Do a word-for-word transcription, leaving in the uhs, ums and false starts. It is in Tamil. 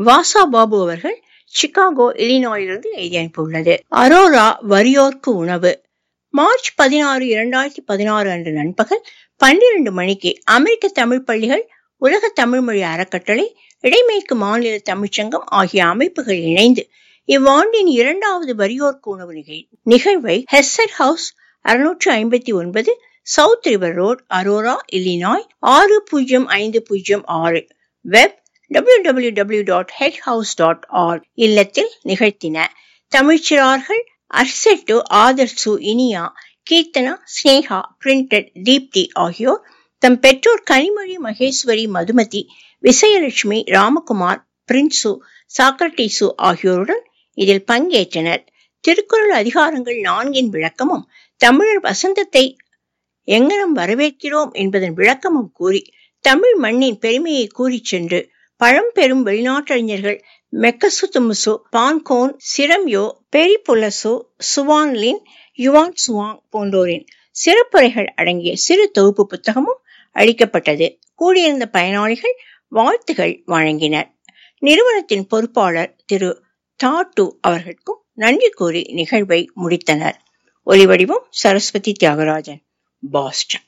வாசா பாபு அவர்கள் சிகாகோ இலினாயிலிருந்து எழுதி அனுப்பியுள்ளது. அரோரா வறியோர்க்கு உணவு. மார்ச் பதினாறு இரண்டாயிரத்தி பதினாறு அன்று நண்பகல் பன்னிரண்டு மணிக்கு அமெரிக்க தமிழ் பள்ளிகள், உலக தமிழ் மொழி அறக்கட்டளை, இடைமேற்கு மாநில தமிழ்ச்சங்கம் ஆகிய அமைப்புகள் இணைந்து இவ்வாண்டின் இரண்டாவது வறியோர்க்கு உணவு நிகழ்வை ஹெஸ்ஸட் ஹவுஸ் அறுநூற்று ஐம்பத்தி ஒன்பது south river road, Aurora, Illinois ஆறு பூஜ்ஜியம் ஐந்து பூஜ்ஜியம் ஆறு, web W W W dot head house dot org இல்லத்தில் நிகழ்த்தின. தமிழ்ச்சிறார்கள் அர்செட்டு, ஆதர்சு, இனியா, கீர்த்தனா, ஸ்னேகா, பிரிண்டட், தீப்தி ஆகியோர் தம் பெற்றோர் கனிமொழி, மகேஸ்வரி, மதுமதி, விசயலட்சுமி, ராமகுமார், பிரின்சு, சாக்ரட்டிசு ஆகியோருடன் இதில் பங்கேற்றனர். திருக்குறள் அதிகாரங்கள் நான்கின் விளக்கமும், தமிழர் வசந்தத்தை எங்கனம் வரவேற்கிறோம் என்பதன் விளக்கமும் கூறி, தமிழ் மண்ணின் பெருமையை கூறி சென்று பழம்பெரும் வெளிநாட்டறிஞர்கள் மெக்கசுத்துமுசு, பான்கோன், சிரம்யோ, பெரிபுலசு, சுவான்லின், யுவான் சுவாங் போன்றோரின் சிறப்புரைகள் அடங்கிய சிறு தொகுப்பு புத்தகமும் அளிக்கப்பட்டது. கூடியிருந்த பயனாளிகள் வாழ்த்துகள் வழங்கினர். நிறுவனத்தின் பொறுப்பாளர் திரு தாட்டு அவர்களுக்கும் நன்றி கூறி நிகழ்வை முடித்தனர். ஒலிவடிவம் சரஸ்வதி தியாகராஜன், பாஸ்டன்.